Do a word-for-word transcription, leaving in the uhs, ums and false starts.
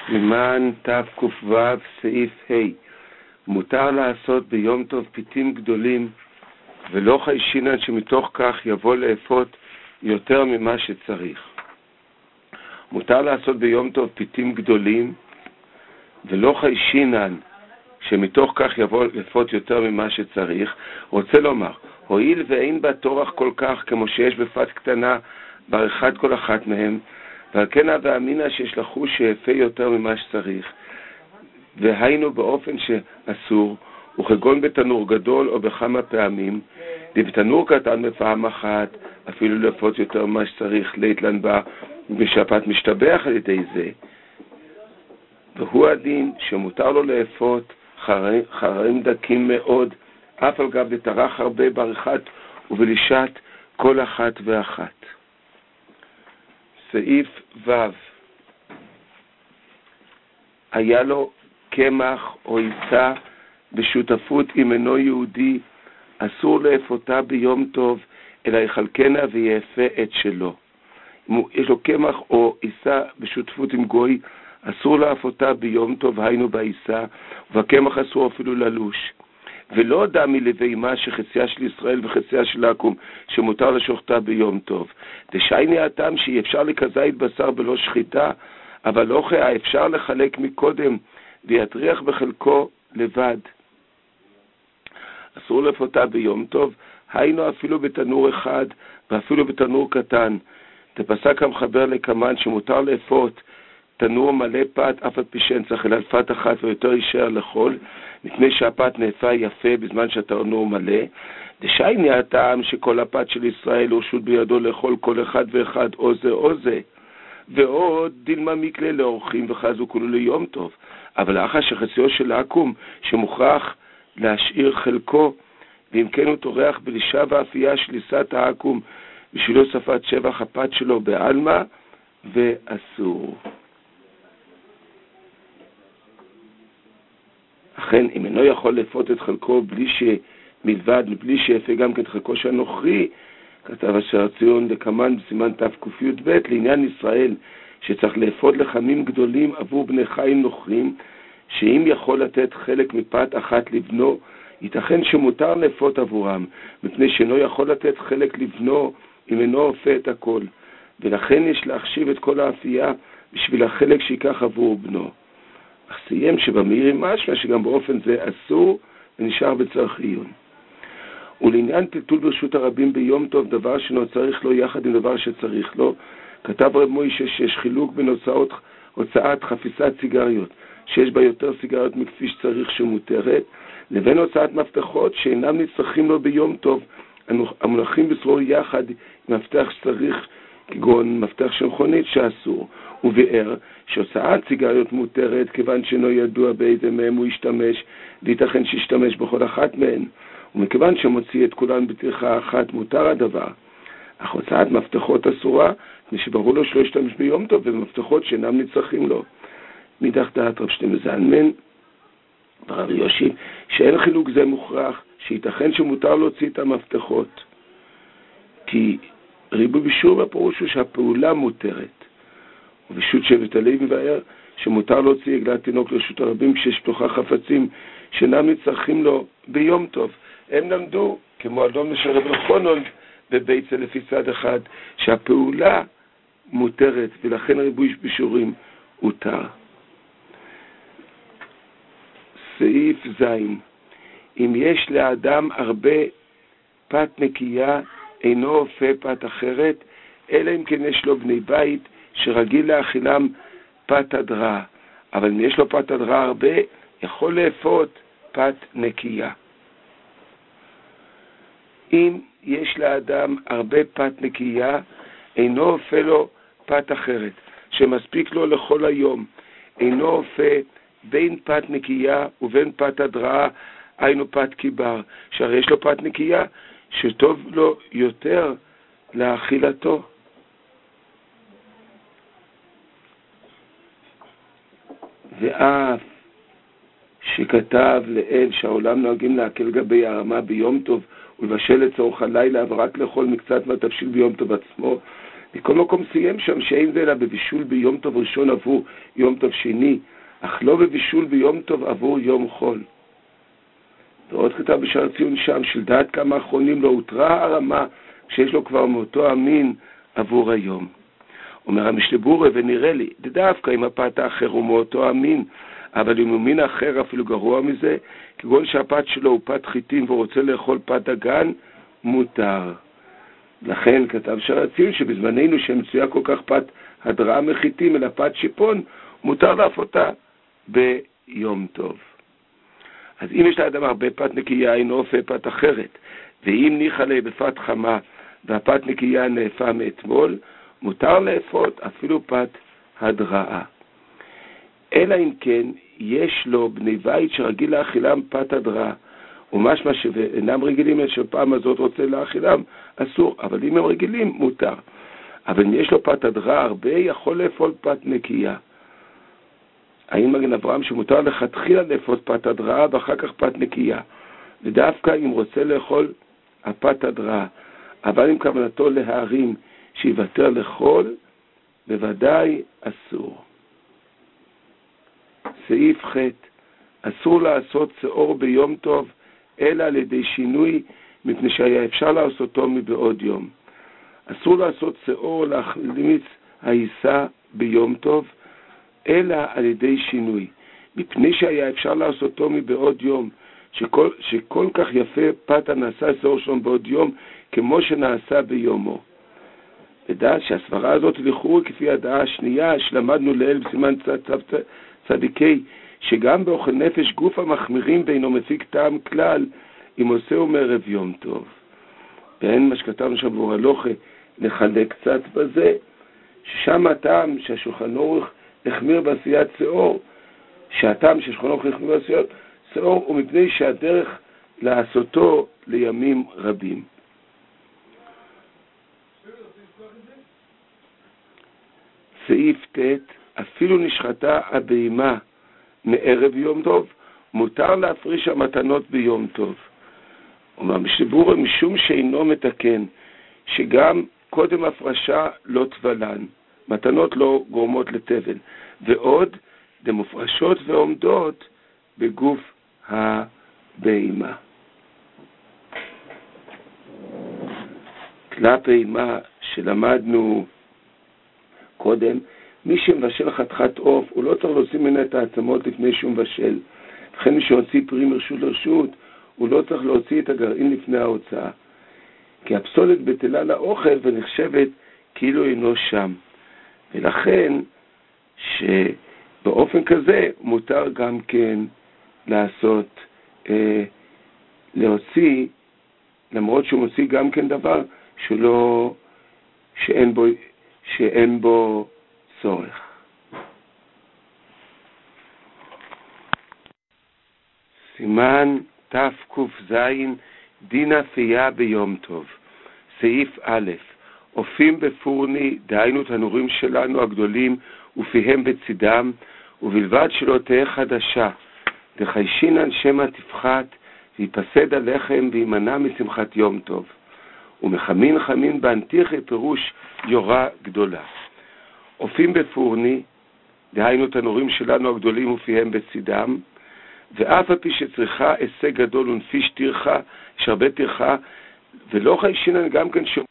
למען תק"ו סעיף ה' מותר לעשות ביום טוב פיתים גדולים ולא חיישינן שמתוך כך יבוא לאפות יותר ממה שצריך. מותר לעשות ביום טוב פיתים גדולים ולא חיישינן שמתוך כך יבוא לאפות יותר ממה שצריך. רוצה לומר, הואיל ואין בה תורך כל כך כמו שיש בפת קטנה בעריכת כל אחת מהם, ועל כן ואמינה שיש לחוש שיפה יותר ממה שצריך, והיינו באופן שאסור, וכגון בתנור גדול או בכמה פעמים, ובתנור קטן בפעם אחת, אפילו לאפות יותר ממה שצריך, ליתלן בה, בשפת משתבח על ידי זה. והוא הדין שמותר לו לאפות חראים, חראים דקים מאוד, אף על גב דטרח הרבה בעריכת ובלישת כל אחת ואחת. סעיף ו' היה לו קמח או עיסה בשותפות עם אינו יהודי, אסור לאפותה ביום טוב, אלא יחלקנה ויאפה את שלו. אם יש לו קמח או עיסה בשותפות עם גוי, אסור לאפותה ביום טוב, היינו בעיסה, והקמח אסור אפילו ללוש. ולא דמי לבהמה שחציה של ישראל וחציה של עקום, שמותר לשוחטה ביום טוב. דשייני הטעם שאי אפשר לכזית בשר בלא שחיטה, אבל לא חיה אפשר לחלק מקודם ויטריח בחלקו לבד. אסור לאפותה ביום טוב, היינו אפילו בתנור אחד ואפילו בתנור קטן. תפסק המחבר לקמן שמותר לאפות תנור מלא פת אף על פי שאין צריך אלא פת אחת ויותר יישאר לאכול, מפני שהפת נאפה יפה בזמן שהתנור מלא. דשייני הטעם שכל הפת של ישראל הוא רשות בידו לאכול כל אחד ואחד או זה או זה, ועוד דילמה מקלה לאורחים וחזו כולו ליום טוב. אבל לאחר שחציו של עקום שמוכרח להשאיר חלקו, ואם כן הוא תורח בלישה ואפייה של עיסת העקום בשבילו שפת שבח הפת שלו בעלמא ואסור. אכן, אם אינו יכול לאפות את חלקו בלי שמלבד, מבלי שיפה גם כן חלקו שהנוכרי, כתב אשר ציון לקמן בסימן תק"ב, לעניין ישראל, שצריך לאפות לחמים גדולים עבור בני חיים נוכרים, שאם יכול לתת חלק מפת אחת לבנו, ייתכן שמותר לאפות עבורם, מפני שאינו יכול לתת חלק לבנו, אם אינו אופה את הכל. ולכן יש להחשיב את כל האפייה בשביל החלק שיקח עבור בנו. אך סיים שבמאירי משמע שגם באופן זה אסור ונשאר בצריך עיון. ולעניין טלטול ברשות הרבים ביום טוב, דבר שאינו צריך לו יחד עם דבר שצריך לו, כתב רב מוישה שיש חילוק בין הוצאות, הוצאת חפיסת סיגריות שיש בה יותר סיגריות מכפי שצריך שמותרת, לבין הוצאת מפתחות שאינם נצרכים לו ביום טוב, המונחים בסרור יחד עם מפתח שצריך, כגון מפתח של מכונית שאסור. הוא ביאר שהוצאת סיגריות מותרת כיוון שאינו ידוע באיזה מהם הוא ישתמש, וייתכן שישתמש בכל אחת מהן, ומכיוון שמוציא את כולן בטרחה אחת מותר הדבר. אך הוצאת מפתחות אסורה, משברור לו שלא ישתמש ביום טוב במפתחות שאינם נצרכים לו. מדך דעת רב שטיינמן זלמן ברב יושיב שאין חילוק זה מוכרח, שייתכן שמותר להוציא את המפתחות, כי ריבוי בישור בפירוש הוא שהפעולה מותרת. ובישות שבט הלוי מבאר שמותר להוציא עגלת תינוק לרשות הרבים כשיש פתוחה חפצים שאינם נצרכים לו ביום טוב. הם למדו כמו אדום של רב נחונון בביצה לפי צד אחד שהפעולה מותרת, ולכן ריבוי בישורים הותר. סעיף זין, אם יש לאדם הרבה פת נקייה אינו אופה פת אחרת, אלא אם כן יש לו בני בית שרגיל לאכילם פת הדרה, אבל אם יש לו פת הדרה הרבה, יכול לאפות פת נקייה. אם יש לאדם הרבה פת נקייה, אינו אופה לו פת אחרת, שמספיק לו לכל היום, אינו אופה בין פת נקייה ובין פת הדרה, היינו פת קיבר, שהרי יש לו פת נקייה, שטוב לו יותר לאכילתו. ואף שכתב לאל שהעולם נוהגים להקל גבי הרמה ביום טוב ולבשל לצורך הלילה ורק לאכול מקצת מהתבשיל ביום טוב עצמו, מכל מקום סיים שם שאין זה אלא בבישול ביום טוב ראשון עבור יום טוב שני, אך לא בבישול ביום טוב עבור יום חול. ועוד כתב בשער ציון שם, של דעת כמה אחרונים לא הותרה הרמה, שיש לו כבר מאותו המין עבור היום. אומר המשלבורה, ונראה לי, דווקא אם הפת האחר הוא מאותו המין, אבל אם הוא מין אחר אפילו גרוע מזה, כגון שהפת שלו הוא פת חיטים והוא רוצה לאכול פת דגן, מותר. לכן כתב שער הציון שבזמננו שמצויה כל כך פת הדרעה מחיטים אלא פת שיפון, מותר להפותה ביום טוב. אז אם יש לאדם הרבה פת נקייה, אינו אופה פת אחרת, ואם ניחא לה בפת חמה והפת נקייה נאפה מאתמול, מותר לאפות אפילו פת הדרעה. אלא אם כן יש לו בני בית שרגיל להאכילם פת הדרעה, ומשמע שאינם רגילים שפעם הזאת רוצה להאכילם, אסור, אבל אם הם רגילים, מותר. אבל אם יש לו פת הדרעה הרבה, יכול לאפות פת נקייה. האם מגן אברהם שמותר לכתחילה לאפות פת הדרעה ואחר כך פת נקייה, ודווקא אם רוצה לאכול הפת הדרעה, אבל עם כוונתו להרים שיוותר לאכול, בוודאי אסור. סעיף ח' אסור לעשות שאור ביום טוב אלא על ידי שינוי, מפני שהיה אפשר לעשותו מבעוד יום. אסור לעשות שאור להחמיץ העיסה ביום טוב אלא על ידי שינוי, מפני שהיה אפשר לעשותו מבעוד יום, שכל, שכל כך יפה פת הנעשה שאור שם בעוד יום כמו שנעשה ביומו. ודעת שהסברה הזאת לכאורה כפי הדעה השנייה שלמדנו לאל בסימן צדיקי, שגם באוכל נפש גוף המחמירים בינו מפיק טעם כלל אם עושהו מערב יום טוב. ואין מה שכתבנו שם באור הלוכה לחלק קצת בזה, ששם הטעם שהשולחן אורך החמיר בעשיית שאור, שהטעם שהשולחן אורך החמיר בעשיית שאור הוא מפני שהדרך לעשותו לימים רבים. סעיף ט' אפילו נשחטה הבהמה מערב יום טוב, מותר להפריש המתנות ביום טוב. אומר משלבורה, משום שאינו מתקן, שגם קודם הפרשה לא תבלן, מתנות לא גורמות לתבל, ועוד דמופרשות ועומדות בגוף הבהמה. כלה בהמה שלמדנו קודם, מי שמבשל חתיכת עוף, הוא לא צריך להוציא ממנה את העצמות לפני שהוא מבשל. לכן מי שהוציא פרי מרשות לרשות, הוא לא צריך להוציא את הגרעין לפני ההוצאה. כי הפסולת בטלה לאוכל ונחשבת כאילו אינו שם. ולכן שבאופן כזה מותר גם כן לעשות, אה, להוציא, למרות שהוא מוציא גם כן דבר שלא, שאין בו, שאין בו צורך. סימן תק"ז דין אפייה ביום טוב. סעיף א' אופים בפורני, דהיינו תנורים שלנו הגדולים ופיהם בצדם, ובלבד שלא תהיה חדשה, דחיישינן שמא תפחת ויפסד הלחם וימנע משמחת יום טוב. ומחמין חמין באנטיחי פירוש יורה גדולה. אופים בפורני, דהיינו תנורים שלנו הגדולים ופיהם בצדם, ואף על פי שצריכה הישג גדול ונפיש תרחה, יש הרבה תרחה, ולא חיישינן גם כן